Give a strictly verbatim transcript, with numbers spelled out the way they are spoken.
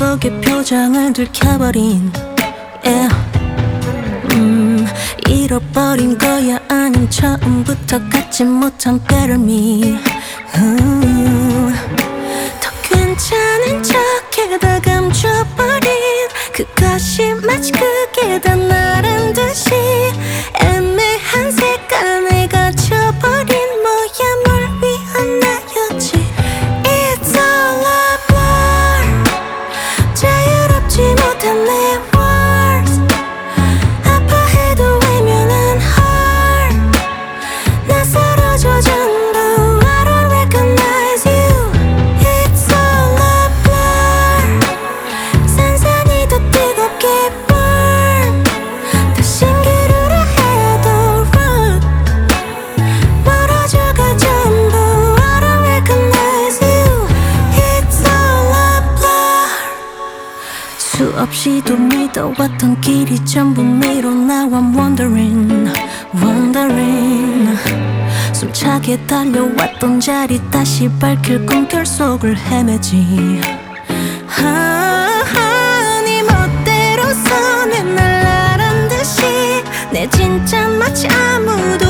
속에 표정을 들켜버린 yeah. 음, 잃어버린 거야 아님 처음부터 갖지 못한 better me 음, 더 괜찮은 척해다 감춰버린 그것이 마치 그게 다 나란 듯이 애매한 색감에 갇혀버린 뭐야 뭘 위한 나였지 It's all a blur 자유롭지 못한 내 words 아파해도 외면한 heart 나 사라져 전부 I don't recognize you It's all a blur 산산이 더 뜨겁게 burn 더 신기루라 해도 run 멀어져가 전부 I don't recognize you It's all a blur 수없이도 믿어왔던 길이 전부 미뤄나 I'm wondering wondering 숨차게 달려왔던 자리 다시 밝힐 꿈결 속을 헤매지 아, 네 멋대로 서는 날 알은 듯이 내 진짜 마치 아무도